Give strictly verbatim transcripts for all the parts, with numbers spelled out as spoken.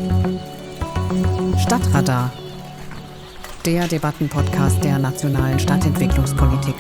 Stadtradar, der Debattenpodcast der nationalen Stadtentwicklungspolitik.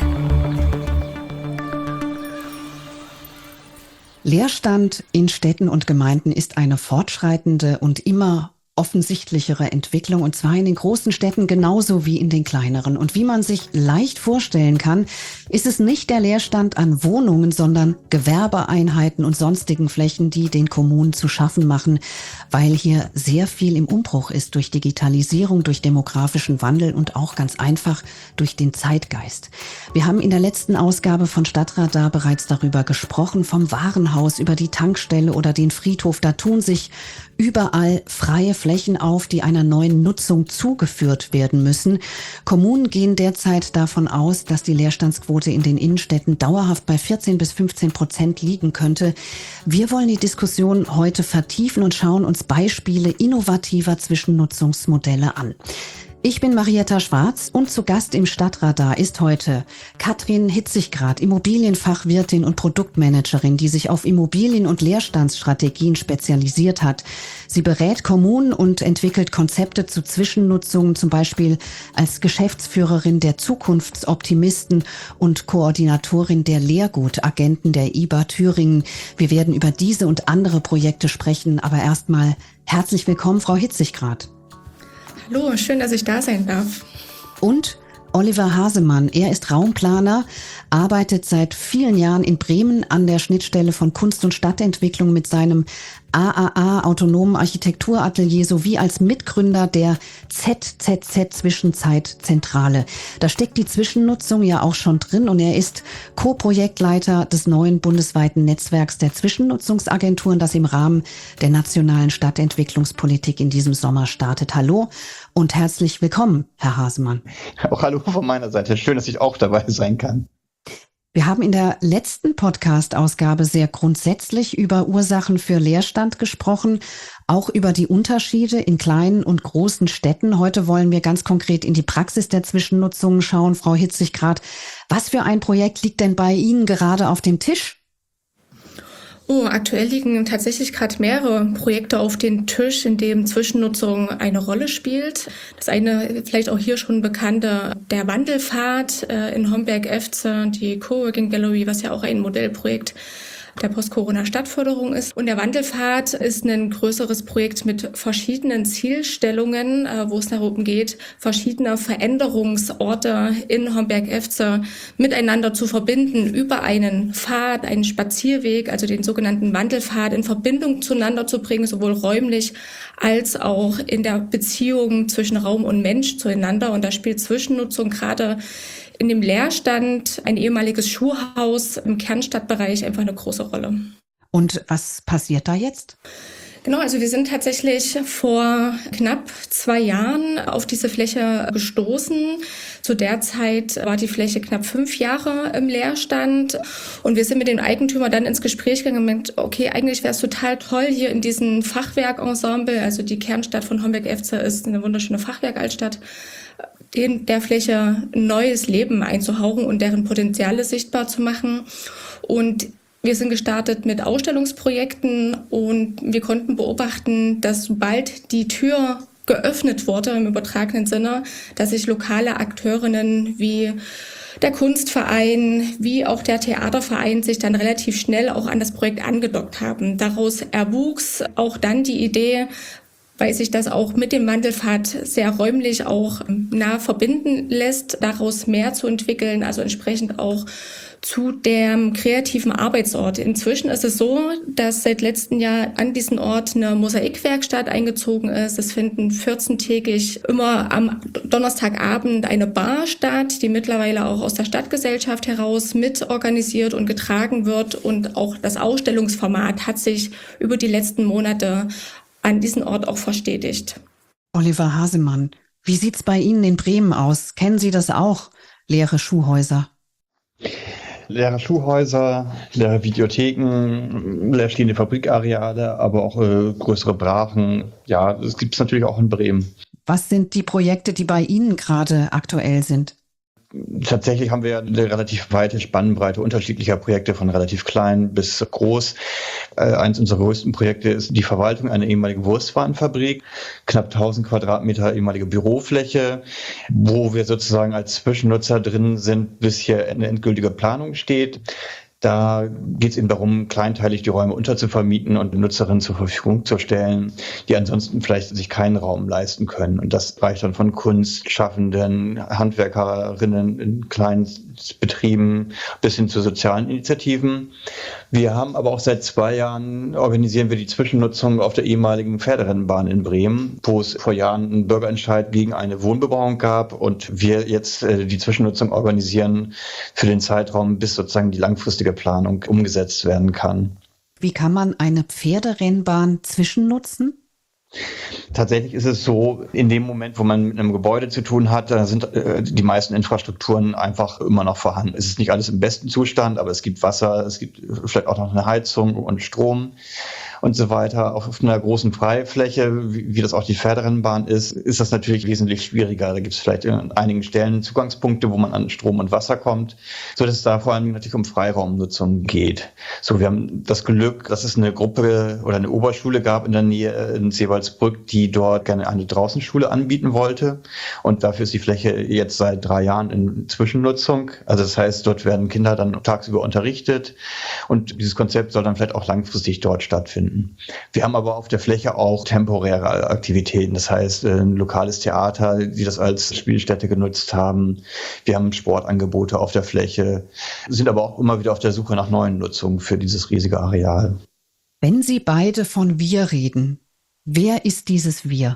Leerstand in Städten und Gemeinden ist eine fortschreitende und immer offensichtlichere Entwicklung, und zwar in den großen Städten genauso wie in den kleineren. Und wie man sich leicht vorstellen kann, ist es nicht der Leerstand an Wohnungen, sondern Gewerbeeinheiten und sonstigen Flächen, die den Kommunen zu schaffen machen, weil hier sehr viel im Umbruch ist durch Digitalisierung, durch demografischen Wandel und auch ganz einfach durch den Zeitgeist. Wir haben in der letzten Ausgabe von Stadtradar bereits darüber gesprochen, vom Warenhaus über die Tankstelle oder den Friedhof. Da tun sich überall freie Flächen auf, die einer neuen Nutzung zugeführt werden müssen. Kommunen gehen derzeit davon aus, dass die Leerstandsquote in den Innenstädten dauerhaft bei vierzehn bis fünfzehn Prozent liegen könnte. Wir wollen die Diskussion heute vertiefen und schauen uns Beispiele innovativer Zwischennutzungsmodelle an. Ich bin Marietta Schwarz und zu Gast im Stadtradar ist heute Katrin Hitziggrad, Immobilienfachwirtin und Produktmanagerin, die sich auf Immobilien- und Leerstandsstrategien spezialisiert hat. Sie berät Kommunen und entwickelt Konzepte zu Zwischennutzungen, zum Beispiel als Geschäftsführerin der Zukunftsoptimisten und Koordinatorin der Leergutagenten der I B A Thüringen. Wir werden über diese und andere Projekte sprechen, aber erstmal herzlich willkommen, Frau Hitziggrad. Hallo, schön, dass ich da sein darf. Und Oliver Hasemann, er ist Raumplaner, arbeitet seit vielen Jahren in Bremen an der Schnittstelle von Kunst- und Stadtentwicklung mit seinem A A A, Autonomen Architekturatelier, sowie als Mitgründer der Z Z Z Zwischenzeitzentrale. Da steckt die Zwischennutzung ja auch schon drin, und er ist Co-Projektleiter des neuen bundesweiten Netzwerks der Zwischennutzungsagenturen, das im Rahmen der nationalen Stadtentwicklungspolitik in diesem Sommer startet. Hallo und herzlich willkommen, Herr Hasemann. Auch hallo von meiner Seite. Schön, dass ich auch dabei sein kann. Wir haben in der letzten Podcast-Ausgabe sehr grundsätzlich über Ursachen für Leerstand gesprochen, auch über die Unterschiede in kleinen und großen Städten. Heute wollen wir ganz konkret in die Praxis der Zwischennutzungen schauen. Frau Hitziggrad, was für ein Projekt liegt denn bei Ihnen gerade auf dem Tisch? Oh, aktuell liegen tatsächlich gerade mehrere Projekte auf dem Tisch, in dem Zwischennutzung eine Rolle spielt. Das eine, vielleicht auch hier schon bekannte, der Wandelpfad äh, in Homberg-Efze, die Coworking Gallery, was ja auch ein Modellprojekt der Post-Corona-Stadtförderung ist. Und der Wandelpfad ist ein größeres Projekt mit verschiedenen Zielstellungen, wo es darum geht, verschiedene Veränderungsorte in Homberg-Efze miteinander zu verbinden, über einen Pfad, einen Spazierweg, also den sogenannten Wandelpfad, in Verbindung zueinander zu bringen, sowohl räumlich als auch in der Beziehung zwischen Raum und Mensch zueinander. Und da spielt Zwischennutzung gerade in dem Leerstand, ein ehemaliges Schuhhaus im Kernstadtbereich, einfach eine große Rolle. Und was passiert da jetzt? Genau, also wir sind tatsächlich vor knapp zwei Jahren auf diese Fläche gestoßen. Zu der Zeit war die Fläche knapp fünf Jahre im Leerstand. Und wir sind mit dem Eigentümer dann ins Gespräch gegangen und gemeint, okay, eigentlich wäre es total toll, hier in diesem Fachwerkensemble, also die Kernstadt von Homberg-Efze ist eine wunderschöne Fachwerkaltstadt, in der Fläche neues Leben einzuhauchen und deren Potenziale sichtbar zu machen. Und wir sind gestartet mit Ausstellungsprojekten, und wir konnten beobachten, dass sobald die Tür geöffnet wurde im übertragenen Sinne, dass sich lokale Akteurinnen wie der Kunstverein, wie auch der Theaterverein sich dann relativ schnell auch an das Projekt angedockt haben. Daraus erwuchs auch dann die Idee, weil sich das auch mit dem Wandelpfad sehr räumlich auch nah verbinden lässt, daraus mehr zu entwickeln, also entsprechend auch zu dem kreativen Arbeitsort. Inzwischen ist es so, dass seit letztem Jahr an diesen Ort eine Mosaikwerkstatt eingezogen ist. Es finden vierzehntägig immer am Donnerstagabend eine Bar statt, die mittlerweile auch aus der Stadtgesellschaft heraus mitorganisiert und getragen wird. Und auch das Ausstellungsformat hat sich über die letzten Monate an diesen Ort auch verstetigt. Oliver Hasemann, wie sieht's bei Ihnen in Bremen aus? Kennen Sie das auch, leere Schuhhäuser? Leere Schuhhäuser, leere Videotheken, leerstehende Fabrikareale, aber auch äh, größere Brachen. Ja, das gibt es natürlich auch in Bremen. Was sind die Projekte, die bei Ihnen gerade aktuell sind? Tatsächlich haben wir eine relativ weite Spannbreite unterschiedlicher Projekte von relativ klein bis groß. Äh, eins unserer größten Projekte ist die Verwaltung einer ehemaligen Wurstwarenfabrik, knapp tausend Quadratmeter ehemalige Bürofläche, wo wir sozusagen als Zwischennutzer drin sind, bis hier eine endgültige Planung steht. Da geht es eben darum, kleinteilig die Räume unterzuvermieten und Nutzerinnen zur Verfügung zu stellen, die ansonsten vielleicht sich keinen Raum leisten können. Und das reicht dann von Kunstschaffenden, Handwerkerinnen in kleinen Betrieben bis hin zu sozialen Initiativen. Wir haben aber auch seit zwei Jahren, organisieren wir die Zwischennutzung auf der ehemaligen Pferderennbahn in Bremen, wo es vor Jahren einen Bürgerentscheid gegen eine Wohnbebauung gab und wir jetzt äh, die Zwischennutzung organisieren für den Zeitraum, bis sozusagen die langfristige Planung umgesetzt werden kann. Wie kann man eine Pferderennbahn zwischennutzen? Tatsächlich ist es so, in dem Moment, wo man mit einem Gebäude zu tun hat, da sind äh, die meisten Infrastrukturen einfach immer noch vorhanden. Es ist nicht alles im besten Zustand, aber es gibt Wasser, es gibt vielleicht auch noch eine Heizung und Strom und so weiter. Auf einer großen Freifläche, wie, wie das auch die Pferderennbahn ist, ist das natürlich wesentlich schwieriger. Da gibt es vielleicht an einigen Stellen Zugangspunkte, wo man an Strom und Wasser kommt, so dass es da vor allem natürlich um Freiraumnutzung geht. So, wir haben das Glück, dass es eine Gruppe oder eine Oberschule gab in der Nähe in Seewaldsbrück, die dort gerne eine Draußenschule anbieten wollte. Und dafür ist die Fläche jetzt seit drei Jahren in Zwischennutzung. Also das heißt, dort werden Kinder dann tagsüber unterrichtet und dieses Konzept soll dann vielleicht auch langfristig dort stattfinden. Wir haben aber auf der Fläche auch temporäre Aktivitäten, das heißt ein lokales Theater, die das als Spielstätte genutzt haben. Wir haben Sportangebote auf der Fläche, sind aber auch immer wieder auf der Suche nach neuen Nutzungen für dieses riesige Areal. Wenn Sie beide von wir reden, wer ist dieses wir?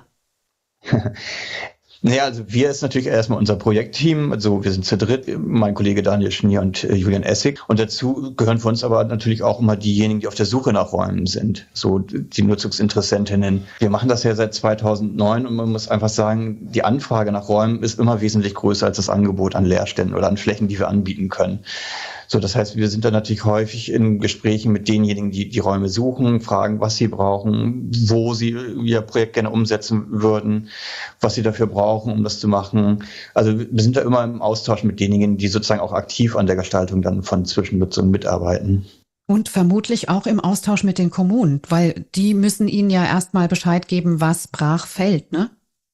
Naja, also wir ist natürlich erstmal unser Projektteam. Also wir sind zu dritt, mein Kollege Daniel Schnier und äh, Julian Essig. Und dazu gehören für uns aber natürlich auch immer diejenigen, die auf der Suche nach Räumen sind. So die Nutzungsinteressentinnen. Wir machen das ja seit zweitausendneun und man muss einfach sagen, die Anfrage nach Räumen ist immer wesentlich größer als das Angebot an Leerständen oder an Flächen, die wir anbieten können. So, das heißt, wir sind dann natürlich häufig in Gesprächen mit denjenigen, die die Räume suchen, fragen, was sie brauchen, wo sie ihr Projekt gerne umsetzen würden, was sie dafür brauchen, um das zu machen. Also wir sind da immer im Austausch mit denjenigen, die sozusagen auch aktiv an der Gestaltung dann von Zwischennutzung mitarbeiten. Und vermutlich auch im Austausch mit den Kommunen, weil die müssen Ihnen ja erstmal Bescheid geben, was brach fällt, ne?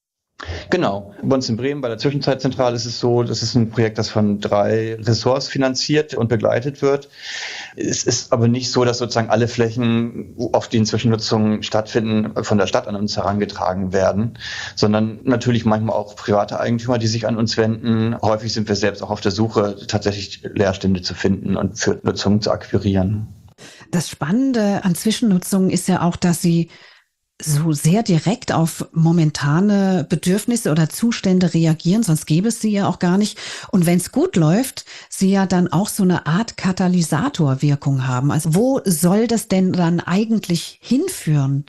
Genau. Bei uns in Bremen, bei der Zwischenzeitzentrale ist es so, das ist ein Projekt, das von drei Ressorts finanziert und begleitet wird. Es ist aber nicht so, dass sozusagen alle Flächen, auf denen Zwischennutzungen stattfinden, von der Stadt an uns herangetragen werden, sondern natürlich manchmal auch private Eigentümer, die sich an uns wenden. Häufig sind wir selbst auch auf der Suche, tatsächlich Leerstände zu finden und für Nutzungen zu akquirieren. Das Spannende an Zwischennutzungen ist ja auch, dass sie so sehr direkt auf momentane Bedürfnisse oder Zustände reagieren, sonst gäbe es sie ja auch gar nicht. Und wenn es gut läuft, sie ja dann auch so eine Art Katalysatorwirkung haben. Also wo soll das denn dann eigentlich hinführen?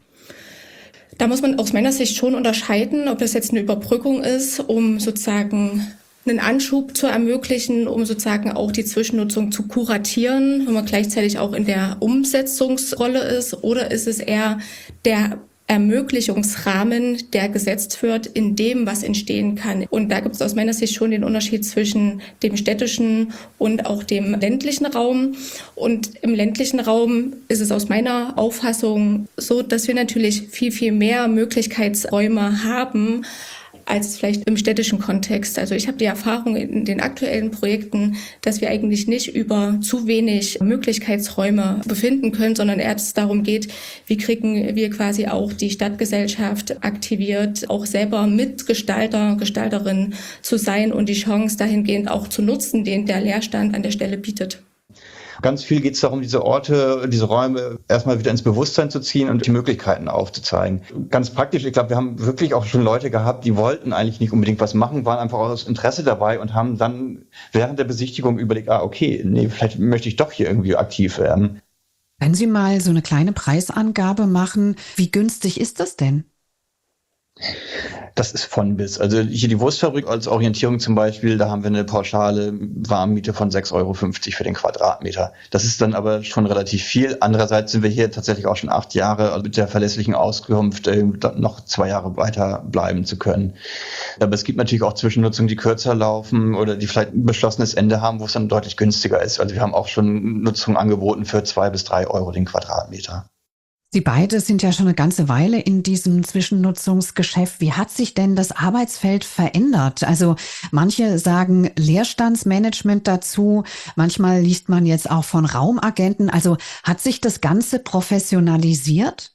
Da muss man aus meiner Sicht schon unterscheiden, ob das jetzt eine Überbrückung ist, um sozusagen einen Anschub zu ermöglichen, um sozusagen auch die Zwischennutzung zu kuratieren, wenn man gleichzeitig auch in der Umsetzungsrolle ist, oder ist es eher der Ermöglichungsrahmen, der gesetzt wird in dem, was entstehen kann. Und da gibt es aus meiner Sicht schon den Unterschied zwischen dem städtischen und auch dem ländlichen Raum. Und im ländlichen Raum ist es aus meiner Auffassung so, dass wir natürlich viel, viel mehr Möglichkeitsräume haben, als vielleicht im städtischen Kontext. Also ich habe die Erfahrung in den aktuellen Projekten, dass wir eigentlich nicht über zu wenig Möglichkeitsräume befinden können, sondern erst darum geht, wie kriegen wir quasi auch die Stadtgesellschaft aktiviert, auch selber Mitgestalter, Gestalterin zu sein und die Chance dahingehend auch zu nutzen, den der Leerstand an der Stelle bietet. Ganz viel geht es darum, diese Orte, diese Räume erstmal wieder ins Bewusstsein zu ziehen und die Möglichkeiten aufzuzeigen. Ganz praktisch, ich glaube, wir haben wirklich auch schon Leute gehabt, die wollten eigentlich nicht unbedingt was machen, waren einfach aus Interesse dabei und haben dann während der Besichtigung überlegt, ah, okay, nee, vielleicht möchte ich doch hier irgendwie aktiv werden. Wenn Sie mal so eine kleine Preisangabe machen, wie günstig ist das denn? Das ist von bis. Also hier die Wurstfabrik als Orientierung zum Beispiel, da haben wir eine pauschale Warmmiete von sechs Euro fünfzig für den Quadratmeter. Das ist dann aber schon relativ viel. Andererseits sind wir hier tatsächlich auch schon acht Jahre mit der verlässlichen Auskunft, äh, noch zwei Jahre weiter bleiben zu können. Aber es gibt natürlich auch Zwischennutzungen, die kürzer laufen oder die vielleicht ein beschlossenes Ende haben, wo es dann deutlich günstiger ist. Also wir haben auch schon Nutzungen angeboten für zwei bis drei Euro den Quadratmeter. Sie beide sind ja schon eine ganze Weile in diesem Zwischennutzungsgeschäft. Wie hat sich denn das Arbeitsfeld verändert? Also manche sagen Leerstandsmanagement dazu. Manchmal liest man jetzt auch von Raumagenten. Also hat sich das Ganze professionalisiert?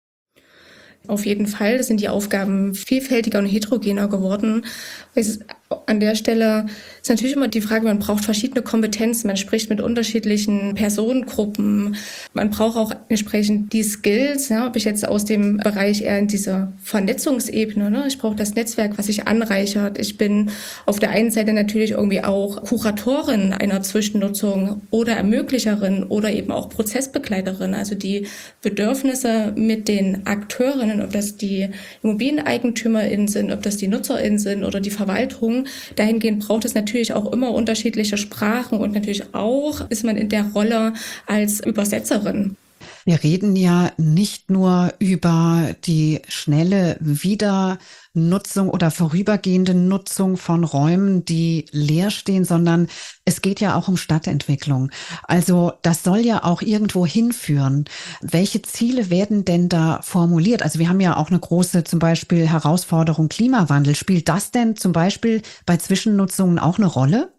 Auf jeden Fall sind die Aufgaben vielfältiger und heterogener geworden. An der Stelle ist natürlich immer die Frage, man braucht verschiedene Kompetenzen, man spricht mit unterschiedlichen Personengruppen, man braucht auch entsprechend die Skills, ja, ob ich jetzt aus dem Bereich eher in diese Vernetzungsebene, ne, ich brauche das Netzwerk, was sich anreichert. Ich bin auf der einen Seite natürlich irgendwie auch Kuratorin einer Zwischennutzung oder Ermöglicherin oder eben auch Prozessbegleiterin, also die Bedürfnisse mit den Akteurinnen, ob das die ImmobilieneigentümerInnen sind, ob das die NutzerInnen sind oder die Verwaltung. Dahingehend braucht es natürlich auch immer unterschiedliche Sprachen und natürlich auch ist man in der Rolle als Übersetzerin. Wir reden ja nicht nur über die schnelle Wiedernutzung oder vorübergehende Nutzung von Räumen, die leer stehen, sondern es geht ja auch um Stadtentwicklung. Also das soll ja auch irgendwo hinführen. Welche Ziele werden denn da formuliert? Also wir haben ja auch eine große zum Beispiel Herausforderung Klimawandel. Spielt das denn zum Beispiel bei Zwischennutzungen auch eine Rolle?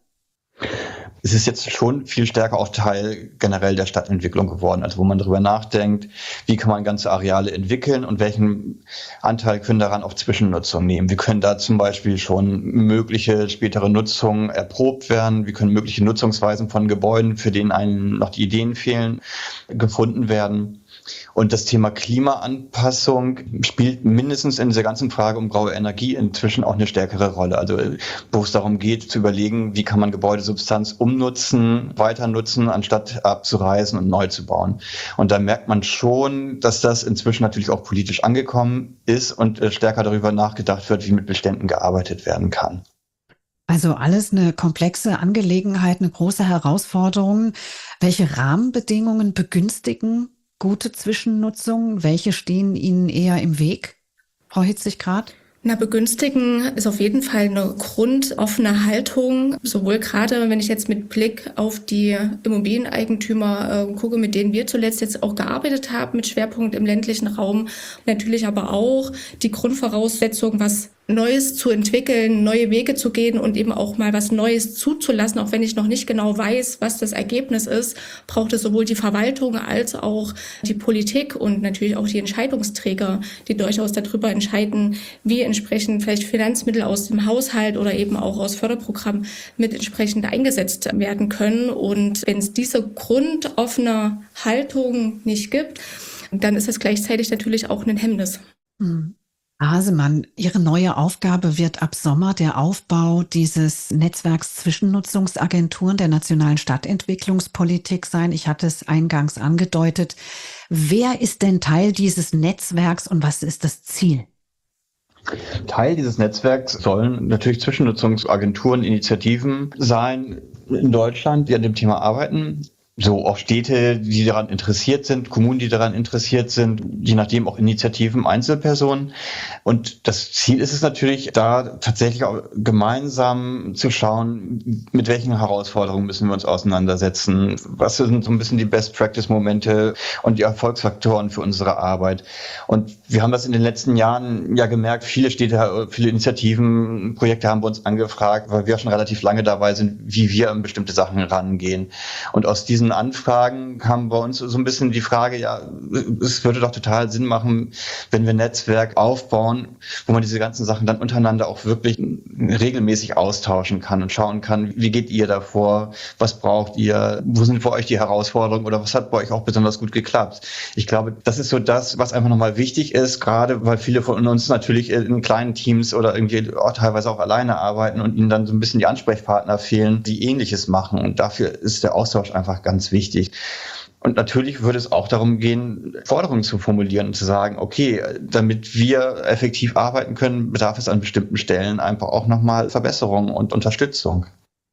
Es ist jetzt schon viel stärker auch Teil generell der Stadtentwicklung geworden, also wo man darüber nachdenkt, wie kann man ganze Areale entwickeln und welchen Anteil können daran auch Zwischennutzung nehmen. Wie können da zum Beispiel schon mögliche spätere Nutzungen erprobt werden, wie können mögliche Nutzungsweisen von Gebäuden, für denen einem noch die Ideen fehlen, gefunden werden. Und das Thema Klimaanpassung spielt mindestens in dieser ganzen Frage um graue Energie inzwischen auch eine stärkere Rolle. Also wo es darum geht, zu überlegen, wie kann man Gebäudesubstanz umnutzen, weiter nutzen, anstatt abzureißen und neu zu bauen. Und da merkt man schon, dass das inzwischen natürlich auch politisch angekommen ist und stärker darüber nachgedacht wird, wie mit Beständen gearbeitet werden kann. Also alles eine komplexe Angelegenheit, eine große Herausforderung. Welche Rahmenbedingungen begünstigen gute Zwischennutzung? Welche stehen Ihnen eher im Weg, Frau Hitzig-Grad? Na, begünstigen ist auf jeden Fall eine grundoffene Haltung, sowohl gerade, wenn ich jetzt mit Blick auf die Immobilieneigentümer äh, gucke, mit denen wir zuletzt jetzt auch gearbeitet haben, mit Schwerpunkt im ländlichen Raum, natürlich aber auch die Grundvoraussetzung, was Neues zu entwickeln, neue Wege zu gehen und eben auch mal was Neues zuzulassen, auch wenn ich noch nicht genau weiß, was das Ergebnis ist, braucht es sowohl die Verwaltung als auch die Politik und natürlich auch die Entscheidungsträger, die durchaus darüber entscheiden, wie entsprechend vielleicht Finanzmittel aus dem Haushalt oder eben auch aus Förderprogrammen mit entsprechend eingesetzt werden können. Und wenn es diese grundoffene Haltung nicht gibt, dann ist es gleichzeitig natürlich auch ein Hemmnis. Hm. Hasemann, Ihre neue Aufgabe wird ab Sommer der Aufbau dieses Netzwerks Zwischennutzungsagenturen der nationalen Stadtentwicklungspolitik sein. Ich hatte es eingangs angedeutet. Wer ist denn Teil dieses Netzwerks und was ist das Ziel? Teil dieses Netzwerks sollen natürlich Zwischennutzungsagenturen, Initiativen sein in Deutschland, die an dem Thema arbeiten. So auch Städte, die daran interessiert sind, Kommunen, die daran interessiert sind, je nachdem auch Initiativen, Einzelpersonen. Und das Ziel ist es natürlich, da tatsächlich auch gemeinsam zu schauen, mit welchen Herausforderungen müssen wir uns auseinandersetzen, was sind so ein bisschen die Best-Practice-Momente und die Erfolgsfaktoren für unsere Arbeit. Und wir haben das in den letzten Jahren ja gemerkt, viele Städte, viele Initiativen, Projekte haben bei uns angefragt, weil wir schon relativ lange dabei sind, wie wir an bestimmte Sachen rangehen. Und aus diesen Anfragen kam bei uns so ein bisschen die Frage, ja, es würde doch total Sinn machen, wenn wir ein Netzwerk aufbauen, wo man diese ganzen Sachen dann untereinander auch wirklich regelmäßig austauschen kann und schauen kann, wie geht ihr davor, was braucht ihr, wo sind für euch die Herausforderungen oder was hat bei euch auch besonders gut geklappt. Ich glaube, das ist so das, was einfach nochmal wichtig ist, gerade weil viele von uns natürlich in kleinen Teams oder irgendwie auch teilweise auch alleine arbeiten und ihnen dann so ein bisschen die Ansprechpartner fehlen, die Ähnliches machen und dafür ist der Austausch einfach ganz wichtig. Und natürlich würde es auch darum gehen, Forderungen zu formulieren und zu sagen, okay, damit wir effektiv arbeiten können, bedarf es an bestimmten Stellen einfach auch nochmal Verbesserungen und Unterstützung.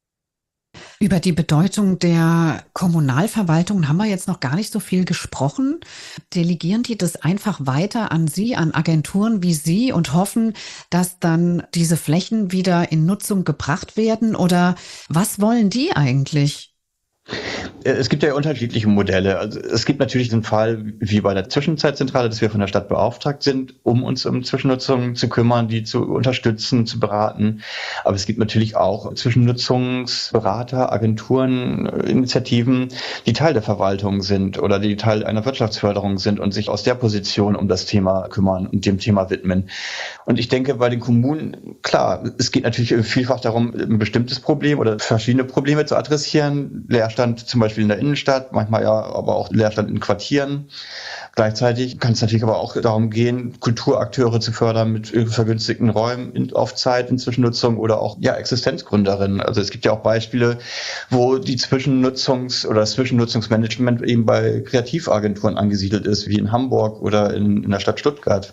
Über die Bedeutung der Kommunalverwaltung haben wir jetzt noch gar nicht so viel gesprochen. Delegieren die das einfach weiter an Sie, an Agenturen wie Sie und hoffen, dass dann diese Flächen wieder in Nutzung gebracht werden? Oder was wollen die eigentlich? Es gibt ja unterschiedliche Modelle. Also es gibt natürlich den Fall wie bei der Zwischenzeitzentrale, dass wir von der Stadt beauftragt sind, um uns um Zwischennutzungen zu kümmern, die zu unterstützen, zu beraten. Aber es gibt natürlich auch Zwischennutzungsberater, Agenturen, Initiativen, die Teil der Verwaltung sind oder die Teil einer Wirtschaftsförderung sind und sich aus der Position um das Thema kümmern und dem Thema widmen. Und ich denke, bei den Kommunen, klar, es geht natürlich vielfach darum, ein bestimmtes Problem oder verschiedene Probleme zu adressieren. Leerstand zum Beispiel in der Innenstadt, manchmal ja aber auch Leerstand in Quartieren. Gleichzeitig kann es natürlich aber auch darum gehen, Kulturakteure zu fördern mit vergünstigten Räumen in, auf Zeit in Zwischennutzung oder auch ja Existenzgründerinnen. Also es gibt ja auch Beispiele, wo die Zwischennutzungs- oder das Zwischennutzungsmanagement eben bei Kreativagenturen angesiedelt ist, wie in Hamburg oder in, in der Stadt Stuttgart.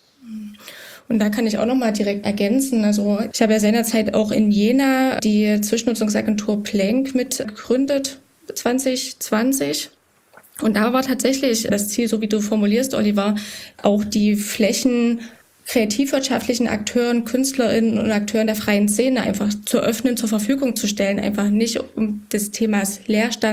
Und da kann ich auch nochmal direkt ergänzen. Also ich habe ja seinerzeit auch in Jena die Zwischennutzungsagentur Plank mit gegründet, zwanzig zwanzig. Und da war tatsächlich das Ziel, so wie du formulierst, Oliver, auch die Flächen kreativwirtschaftlichen Akteuren, Künstlerinnen und Akteuren der freien Szene einfach zu öffnen, zur Verfügung zu stellen. Einfach nicht um des Themas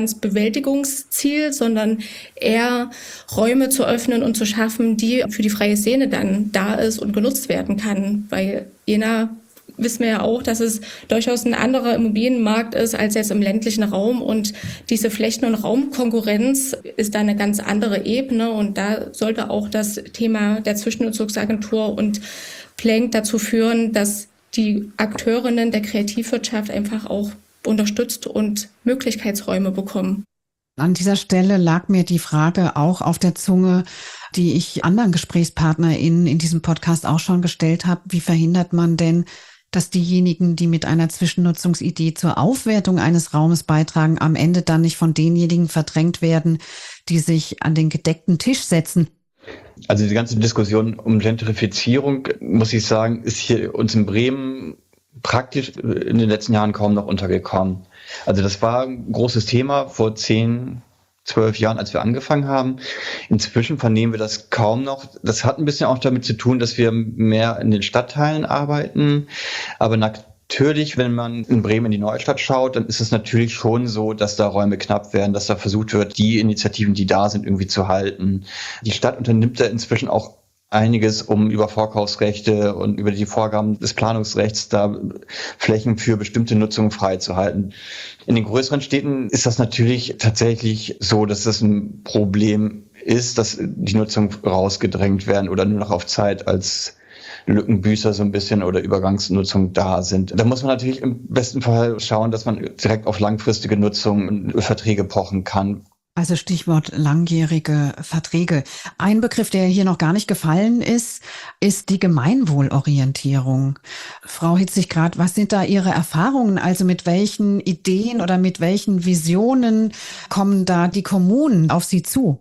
Leerstandsbewältigungsziel, sondern eher Räume zu öffnen und zu schaffen, die für die freie Szene dann da ist und genutzt werden kann. Weil Jena wissen wir ja auch, dass es durchaus ein anderer Immobilienmarkt ist als jetzt im ländlichen Raum und diese Flächen- und Raumkonkurrenz ist da eine ganz andere Ebene und da sollte auch das Thema der Zwischennutzungsagentur und Plank dazu führen, dass die Akteurinnen der Kreativwirtschaft einfach auch unterstützt und Möglichkeitsräume bekommen. An dieser Stelle lag mir die Frage auch auf der Zunge, die ich anderen GesprächspartnerInnen in diesem Podcast auch schon gestellt habe. Wie verhindert man denn, dass diejenigen, die mit einer Zwischennutzungsidee zur Aufwertung eines Raumes beitragen, am Ende dann nicht von denjenigen verdrängt werden, die sich an den gedeckten Tisch setzen? Also die ganze Diskussion um Gentrifizierung, muss ich sagen, ist hier uns in Bremen praktisch in den letzten Jahren kaum noch untergekommen. Also das war ein großes Thema vor zehn, zwölf Jahren, als wir angefangen haben. Inzwischen vernehmen wir das kaum noch. Das hat ein bisschen auch damit zu tun, dass wir mehr in den Stadtteilen arbeiten. Aber natürlich, wenn man in Bremen in die Neustadt schaut, dann ist es natürlich schon so, dass da Räume knapp werden, dass da versucht wird, die Initiativen, die da sind, irgendwie zu halten. Die Stadt unternimmt da inzwischen auch einiges, um über Vorkaufsrechte und über die Vorgaben des Planungsrechts da Flächen für bestimmte Nutzungen freizuhalten. In den größeren Städten ist das natürlich tatsächlich so, dass das ein Problem ist, dass die Nutzung rausgedrängt werden oder nur noch auf Zeit als Lückenbüßer so ein bisschen oder Übergangsnutzung da sind. Da muss man natürlich im besten Fall schauen, dass man direkt auf langfristige Nutzung und Verträge pochen kann. Also Stichwort langjährige Verträge. Ein Begriff, der hier noch gar nicht gefallen ist, ist die Gemeinwohlorientierung. Frau Hitzig-Grad, was sind da Ihre Erfahrungen? Also mit welchen Ideen oder mit welchen Visionen kommen da die Kommunen auf Sie zu?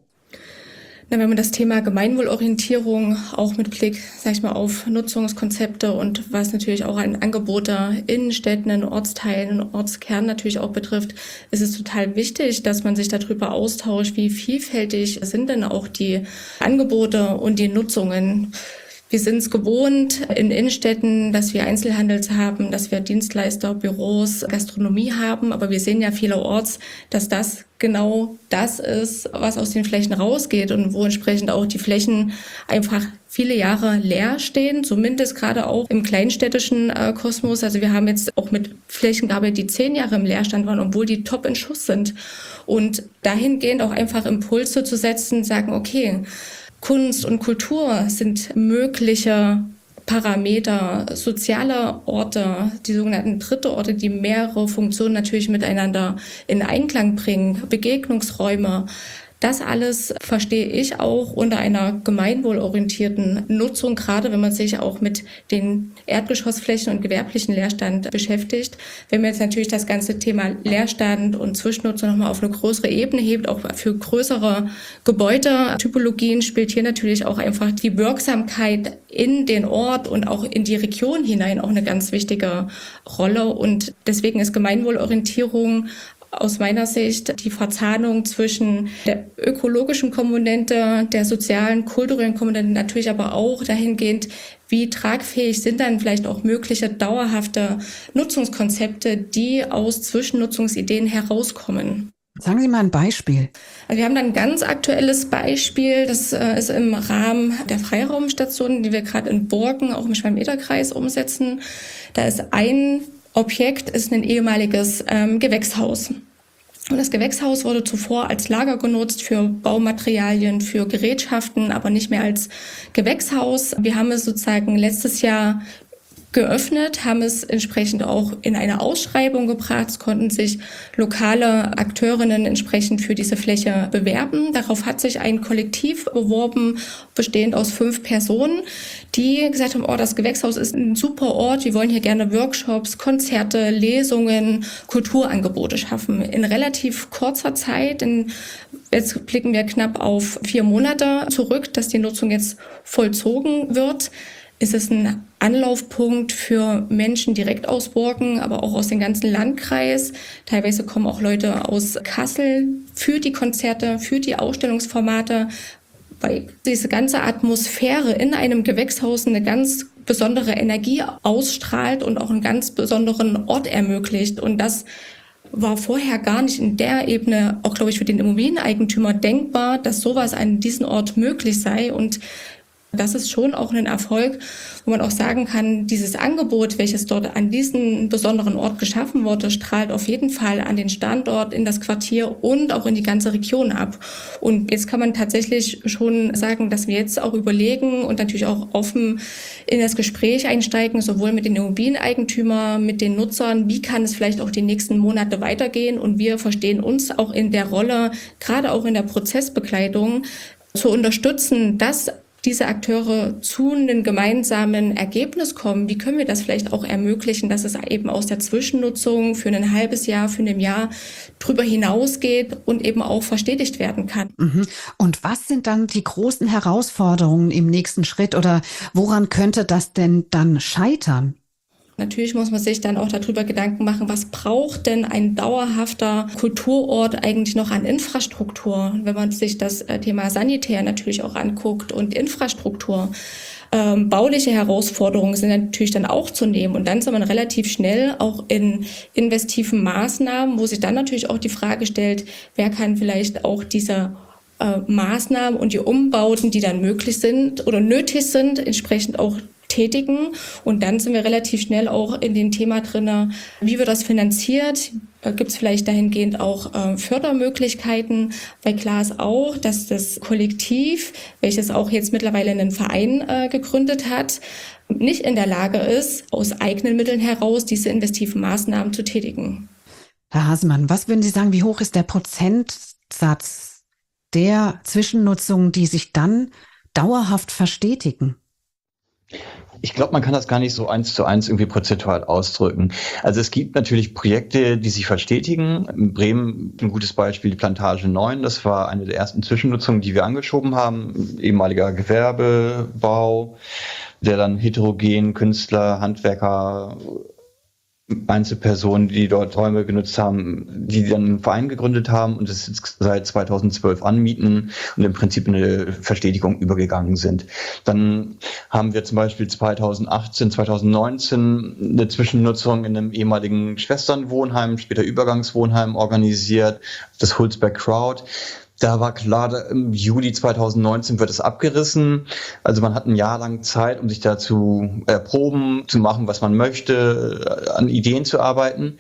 Na, wenn man das Thema Gemeinwohlorientierung auch mit Blick, sag ich mal, auf Nutzungskonzepte und was natürlich auch an Angebote in Städten, in Ortsteilen, in Ortskernen natürlich auch betrifft, ist es total wichtig, dass man sich darüber austauscht, wie vielfältig sind denn auch die Angebote und die Nutzungen. Wir sind es gewohnt in Innenstädten, dass wir Einzelhandel haben, dass wir Dienstleister, Büros, Gastronomie haben. Aber wir sehen ja vielerorts, dass das genau das ist, was aus den Flächen rausgeht und wo entsprechend auch die Flächen einfach viele Jahre leer stehen, zumindest gerade auch im kleinstädtischen äh, Kosmos. Also wir haben jetzt auch mit Flächen gearbeitet, die zehn Jahre im Leerstand waren, obwohl die top in Schuss sind. Und dahingehend auch einfach Impulse zu setzen, sagen, okay, Kunst und Kultur sind mögliche Parameter, soziale Orte, die sogenannten dritte Orte, die mehrere Funktionen natürlich miteinander in Einklang bringen, Begegnungsräume. Das alles verstehe ich auch unter einer gemeinwohlorientierten Nutzung, gerade wenn man sich auch mit den Erdgeschossflächen und gewerblichen Leerstand beschäftigt. Wenn man jetzt natürlich das ganze Thema Leerstand und Zwischennutzung nochmal auf eine größere Ebene hebt, auch für größere Gebäudetypologien, spielt hier natürlich auch einfach die Wirksamkeit in den Ort und auch in die Region hinein auch eine ganz wichtige Rolle. Und deswegen ist Gemeinwohlorientierung aus meiner Sicht die Verzahnung zwischen der ökologischen Komponente, der sozialen, kulturellen Komponente, natürlich aber auch dahingehend, wie tragfähig sind dann vielleicht auch mögliche dauerhafte Nutzungskonzepte, die aus Zwischennutzungsideen herauskommen. Sagen Sie mal ein Beispiel. Also wir haben dann ein ganz aktuelles Beispiel, das äh, ist im Rahmen der Freiraumstation, die wir gerade in Borken, auch im Schwalm-Eder-Kreis umsetzen. Da ist ein Objekt, ist ein ehemaliges ähm, Gewächshaus. Und das Gewächshaus wurde zuvor als Lager genutzt für Baumaterialien, für Gerätschaften, aber nicht mehr als Gewächshaus. Wir haben es sozusagen letztes Jahr geöffnet, haben es entsprechend auch in eine Ausschreibung gebracht. Es konnten sich lokale Akteurinnen entsprechend für diese Fläche bewerben. Darauf hat sich ein Kollektiv beworben, bestehend aus fünf Personen, die gesagt haben, oh, das Gewächshaus ist ein super Ort, wir wollen hier gerne Workshops, Konzerte, Lesungen, Kulturangebote schaffen. In relativ kurzer Zeit, in, jetzt blicken wir knapp auf vier Monate zurück, dass die Nutzung jetzt vollzogen wird, ist es ein Anlaufpunkt für Menschen direkt aus Borken, aber auch aus dem ganzen Landkreis. Teilweise kommen auch Leute aus Kassel für die Konzerte, für die Ausstellungsformate, weil diese ganze Atmosphäre in einem Gewächshaus eine ganz besondere Energie ausstrahlt und auch einen ganz besonderen Ort ermöglicht. Und das war vorher gar nicht in der Ebene, auch glaube ich für den Immobilieneigentümer denkbar, dass sowas an diesem Ort möglich sei. Und das ist schon auch ein Erfolg, wo man auch sagen kann, dieses Angebot, welches dort an diesem besonderen Ort geschaffen wurde, strahlt auf jeden Fall an den Standort, in das Quartier und auch in die ganze Region ab. Und jetzt kann man tatsächlich schon sagen, dass wir jetzt auch überlegen und natürlich auch offen in das Gespräch einsteigen, sowohl mit den Immobilieneigentümern, mit den Nutzern, wie kann es vielleicht auch die nächsten Monate weitergehen. Und wir verstehen uns auch in der Rolle, gerade auch in der Prozessbegleitung, zu unterstützen, dass diese Akteure zu einem gemeinsamen Ergebnis kommen. Wie können wir das vielleicht auch ermöglichen, dass es eben aus der Zwischennutzung für ein halbes Jahr, für ein Jahr drüber hinausgeht und eben auch verstetigt werden kann? Und was sind dann die großen Herausforderungen im nächsten Schritt oder woran könnte das denn dann scheitern? Natürlich muss man sich dann auch darüber Gedanken machen, was braucht denn ein dauerhafter Kulturort eigentlich noch an Infrastruktur, wenn man sich das Thema Sanitär natürlich auch anguckt und Infrastruktur. Ähm, bauliche Herausforderungen sind natürlich dann auch zu nehmen und dann ist man relativ schnell auch in investiven Maßnahmen, wo sich dann natürlich auch die Frage stellt, wer kann vielleicht auch diese äh, Maßnahmen und die Umbauten, die dann möglich sind oder nötig sind, entsprechend auch tätigen. Und dann sind wir relativ schnell auch in dem Thema drin, wie wird das finanziert? Gibt es vielleicht dahingehend auch äh, Fördermöglichkeiten? Weil klar ist auch, dass das Kollektiv, welches auch jetzt mittlerweile einen Verein äh, gegründet hat, nicht in der Lage ist, aus eigenen Mitteln heraus diese investiven Maßnahmen zu tätigen. Herr Hasemann, was würden Sie sagen, wie hoch ist der Prozentsatz der Zwischennutzungen, die sich dann dauerhaft verstetigen? Ich glaube, man kann das gar nicht so eins zu eins irgendwie prozentual ausdrücken. Also es gibt natürlich Projekte, die sich verstetigen. In Bremen ein gutes Beispiel, die Plantage neun. Das war eine der ersten Zwischennutzungen, die wir angeschoben haben. Ehemaliger Gewerbebau, der dann heterogen Künstler, Handwerker, Einzelpersonen, die dort Räume genutzt haben, die dann einen Verein gegründet haben und es jetzt seit zweitausendzwölf anmieten und im Prinzip in eine Verstetigung übergegangen sind. Dann haben wir zum Beispiel zweitausendachtzehn, zweitausendneunzehn eine Zwischennutzung in einem ehemaligen Schwesternwohnheim, später Übergangswohnheim organisiert, das Hulsberg Crowd. Da war klar, im Juli zweitausendneunzehn wird es abgerissen. Also man hat ein Jahr lang Zeit, um sich da zu erproben, zu machen, was man möchte, an Ideen zu arbeiten.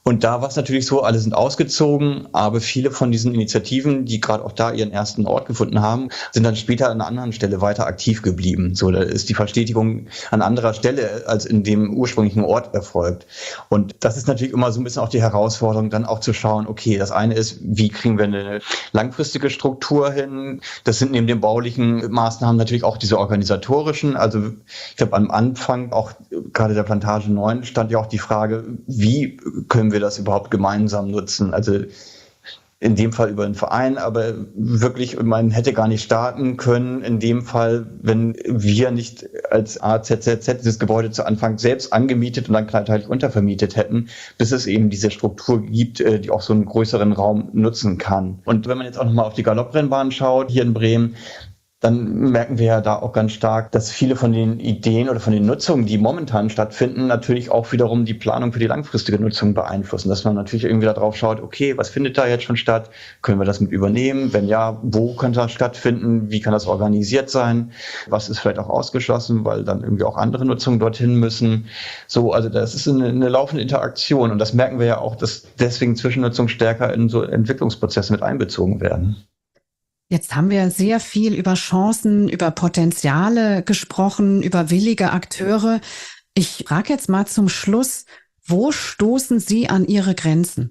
Und da war es natürlich so, alle sind ausgezogen, aber viele von diesen Initiativen, die gerade auch da ihren ersten Ort gefunden haben, sind dann später an einer anderen Stelle weiter aktiv geblieben. So, da ist die Verstetigung an anderer Stelle als in dem ursprünglichen Ort erfolgt. Und das ist natürlich immer so ein bisschen auch die Herausforderung, dann auch zu schauen, okay, das eine ist, wie kriegen wir eine langfristige Struktur hin? Das sind neben den baulichen Maßnahmen natürlich auch diese organisatorischen. Also ich glaube, am Anfang auch gerade der Plantage neun stand ja auch die Frage, wie können wir das überhaupt gemeinsam nutzen? Also in dem Fall über einen Verein, aber wirklich, man hätte gar nicht starten können in dem Fall, wenn wir nicht als A Z Z Z dieses Gebäude zu Anfang selbst angemietet und dann kleinteilig untervermietet hätten, bis es eben diese Struktur gibt, die auch so einen größeren Raum nutzen kann. Und wenn man jetzt auch nochmal auf die Galopprennbahn schaut, hier in Bremen, dann merken wir ja da auch ganz stark, dass viele von den Ideen oder von den Nutzungen, die momentan stattfinden, natürlich auch wiederum die Planung für die langfristige Nutzung beeinflussen. Dass man natürlich irgendwie darauf schaut, okay, was findet da jetzt schon statt? Können wir das mit übernehmen? Wenn ja, wo könnte das stattfinden? Wie kann das organisiert sein? Was ist vielleicht auch ausgeschlossen, weil dann irgendwie auch andere Nutzungen dorthin müssen? So, also das ist eine, eine laufende Interaktion. Und das merken wir ja auch, dass deswegen Zwischennutzung stärker in so Entwicklungsprozesse mit einbezogen werden. Jetzt haben wir sehr viel über Chancen, über Potenziale gesprochen, über willige Akteure. Ich frage jetzt mal zum Schluss, wo stoßen Sie an Ihre Grenzen?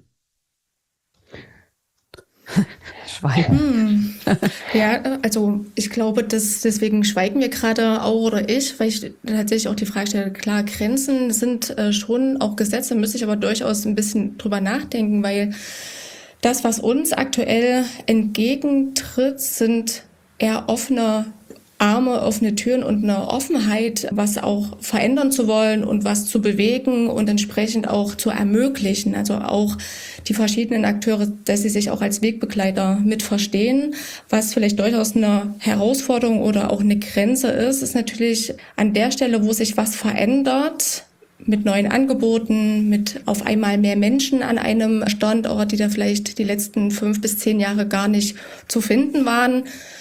Schweigen. Hm. Ja, also ich glaube, dass deswegen schweigen wir gerade auch oder ich, weil ich tatsächlich auch die Frage stelle, klar, Grenzen sind äh, schon auch Gesetze, müsste ich aber durchaus ein bisschen drüber nachdenken, weil das, was uns aktuell entgegentritt, sind eher offene Arme, offene Türen und eine Offenheit, was auch verändern zu wollen und was zu bewegen und entsprechend auch zu ermöglichen. Also auch die verschiedenen Akteure, dass sie sich auch als Wegbegleiter mit verstehen. Was vielleicht durchaus eine Herausforderung oder auch eine Grenze ist, ist natürlich an der Stelle, wo sich was verändert, mit neuen Angeboten, mit auf einmal mehr Menschen an einem Standort, die da vielleicht die letzten fünf bis zehn Jahre gar nicht zu finden waren,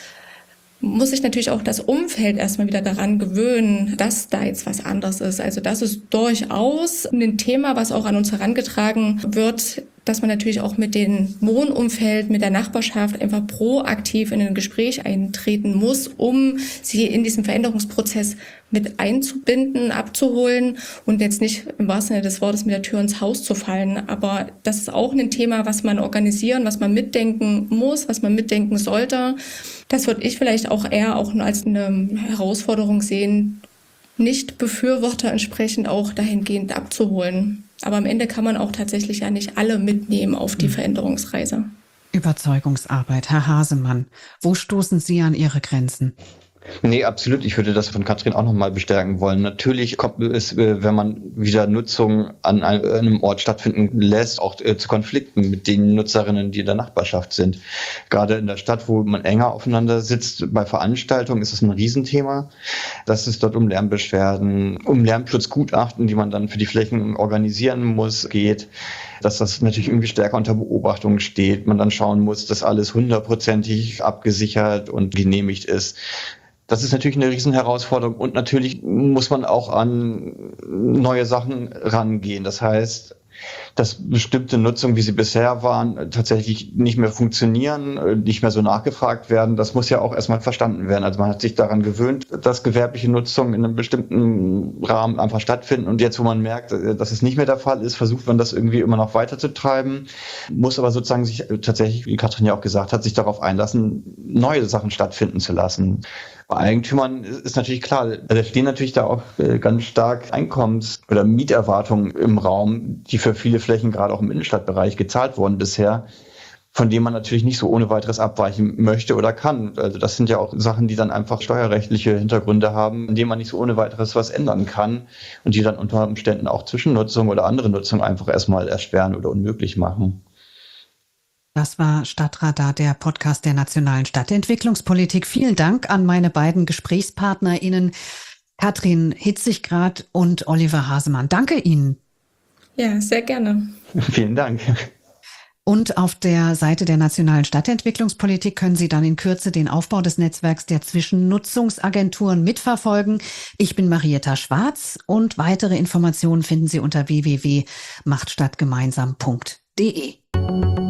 muss sich natürlich auch das Umfeld erstmal wieder daran gewöhnen, dass da jetzt was anderes ist. Also das ist durchaus ein Thema, was auch an uns herangetragen wird, dass man natürlich auch mit dem Wohnumfeld, mit der Nachbarschaft einfach proaktiv in ein Gespräch eintreten muss, um sie in diesen Veränderungsprozess mit einzubinden, abzuholen und jetzt nicht im wahrsten Sinne des Wortes mit der Tür ins Haus zu fallen. Aber das ist auch ein Thema, was man organisieren, was man mitdenken muss, was man mitdenken sollte. Das würde ich vielleicht auch eher auch als eine Herausforderung sehen, Nicht-Befürworter entsprechend auch dahingehend abzuholen. Aber am Ende kann man auch tatsächlich ja nicht alle mitnehmen auf die Veränderungsreise. Überzeugungsarbeit. Herr Hasemann, wo stoßen Sie an Ihre Grenzen? Nee, absolut. Ich würde das von Katrin auch nochmal bestärken wollen. Natürlich kommt es, wenn man wieder Nutzung an einem Ort stattfinden lässt, auch zu Konflikten mit den Nutzerinnen, die in der Nachbarschaft sind. Gerade in der Stadt, wo man enger aufeinander sitzt, bei Veranstaltungen ist es ein Riesenthema, dass es dort um Lärmbeschwerden, um Lärmschutzgutachten, die man dann für die Flächen organisieren muss, geht. Dass das natürlich irgendwie stärker unter Beobachtung steht. Man dann schauen muss, dass alles hundertprozentig abgesichert und genehmigt ist. Das ist natürlich eine Riesenherausforderung und natürlich muss man auch an neue Sachen rangehen. Das heißt, dass bestimmte Nutzungen, wie sie bisher waren, tatsächlich nicht mehr funktionieren, nicht mehr so nachgefragt werden. Das muss ja auch erstmal verstanden werden. Also man hat sich daran gewöhnt, dass gewerbliche Nutzungen in einem bestimmten Rahmen einfach stattfinden. Und jetzt, wo man merkt, dass es nicht mehr der Fall ist, versucht man das irgendwie immer noch weiterzutreiben, muss aber sozusagen sich tatsächlich, wie Katrin ja auch gesagt hat, sich darauf einlassen, neue Sachen stattfinden zu lassen. Bei Eigentümern ist natürlich klar, da stehen natürlich da auch ganz stark Einkommens- oder Mieterwartungen im Raum, die für viele Flächen gerade auch im Innenstadtbereich gezahlt wurden bisher, von denen man natürlich nicht so ohne weiteres abweichen möchte oder kann. Also das sind ja auch Sachen, die dann einfach steuerrechtliche Hintergründe haben, in denen man nicht so ohne weiteres was ändern kann und die dann unter Umständen auch Zwischennutzung oder andere Nutzung einfach erstmal erschweren oder unmöglich machen. Das war Stadtradar, der Podcast der Nationalen Stadtentwicklungspolitik. Vielen Dank an meine beiden GesprächspartnerInnen, Katrin Hitzigrad und Oliver Hasemann. Danke Ihnen. Ja, sehr gerne. Vielen Dank. Und auf der Seite der Nationalen Stadtentwicklungspolitik können Sie dann in Kürze den Aufbau des Netzwerks der Zwischennutzungsagenturen mitverfolgen. Ich bin Marietta Schwarz und weitere Informationen finden Sie unter w w w punkt macht stadt gemeinsam punkt d e.